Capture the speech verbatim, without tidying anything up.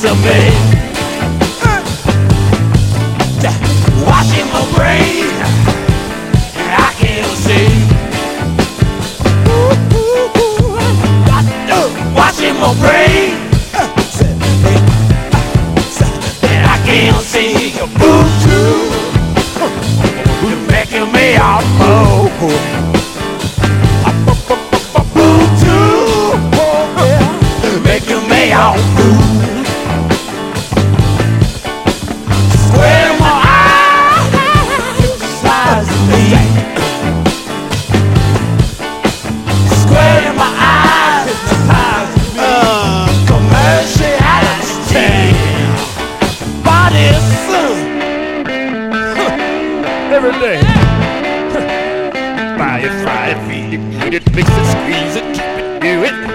to me. Washing my brain, and I can't see. Washing my brain, and I can't see your voodoo. You're making me out move. Voodoo, making me out move. Square my eyes, hypnotizing me. Square my eyes, hypnotizing me. Uh, commerciality, body soon. Every day. Buy it, fry it, feed it, eat it, mix it, squeeze it, keep it, do it.